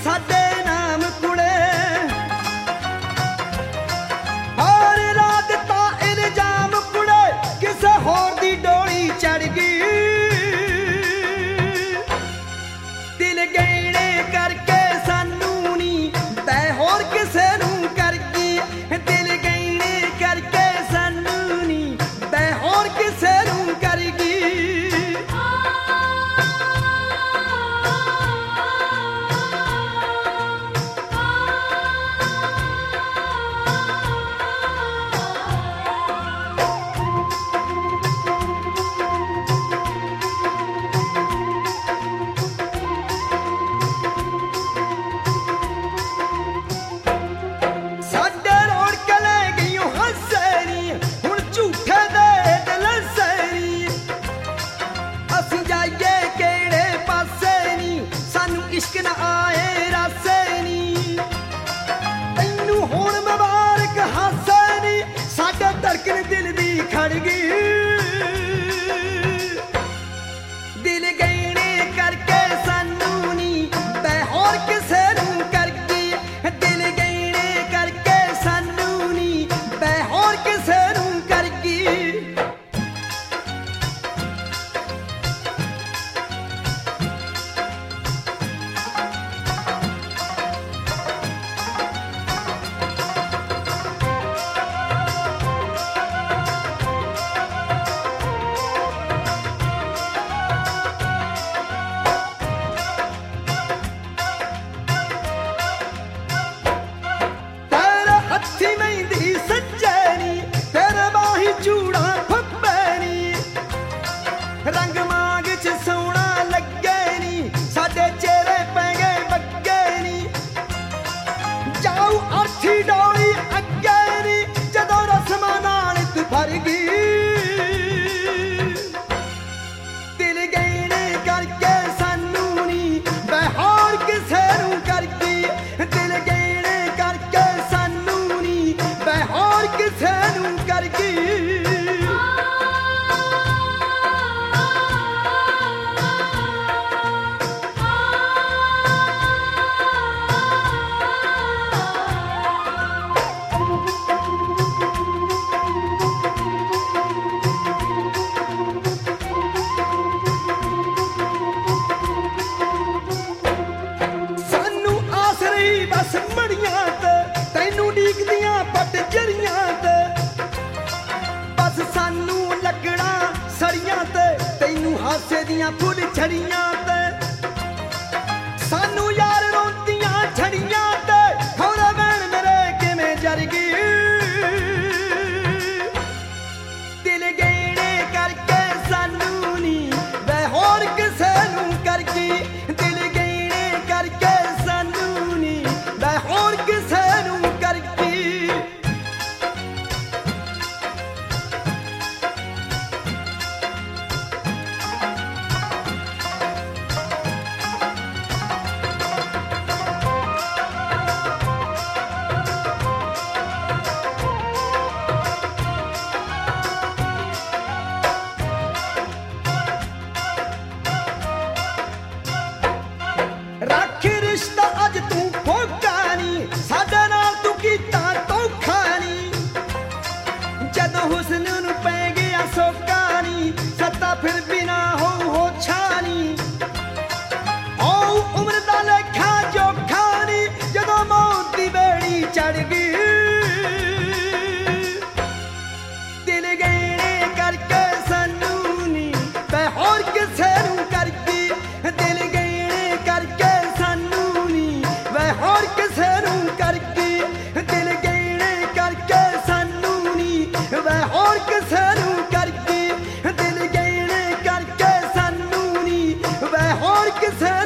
साडे नाम कुड़े और रात ता इल्जाम कुड़े किसे होर दी डोली चढ़ गई दिल गहने करके सानू नी तै होर किसे नू कर गई दिल गहने करके सानू नी तै होर किसे नू कर गई इश्क न आए रासे नी तैनू हुण मुबारक हासे नी साडे धड़कन दिल दी खड़ गई दिल गहने करके सानू नी तै होर किसे नू कर गई दिल गहने करके सानू नी तै होर किसे नू कर गई चूड़ा फब्बे नी रंग मांग च सोना लगे नी साडे चेहरे पै गए बग्गे नी जाऊ अर्थी डोली अगे नी जदों रस्मां नाल तू भर गई दिल गहने करके सानू नी मैं होर किसे नू कर गई दिल गहने करके सानू नी मैं होर किसे नू कर गई बस मड़ियां ते तैनू डीकदियां पट जरियां ते बस सानू लगना सड़ियां ते तैनू हासे दियां फुल छड़ियां ते सानू यार रोंदियां छड़ियां ते थोड़ा बैन मेरे किवें जर गई दिल गहने करके सानू नी मैं होर किसे नू कर गई दिल गहने करके सानू नी मैं होर किसे नू कर गई रख रिश्ता अज तू फोका नी साडे नाल तू कीता धोखा नी जदों हुस्न नू पै गया सोका नी सत्ता फिर बिना हो छानी ओ उम्र दा लेखा जोखा नी जदों मौत दी बेड़ी चढ़ गई दिल गहने करके सानू नी मैं होर किसे नू कर गई दिल गहने करके सानू नी मैं होर किसे नू कर गई दिल गहने करके सानू नी मैं होर किसे नू कर गई दिल गहने करके सानू नी मैं होर किसे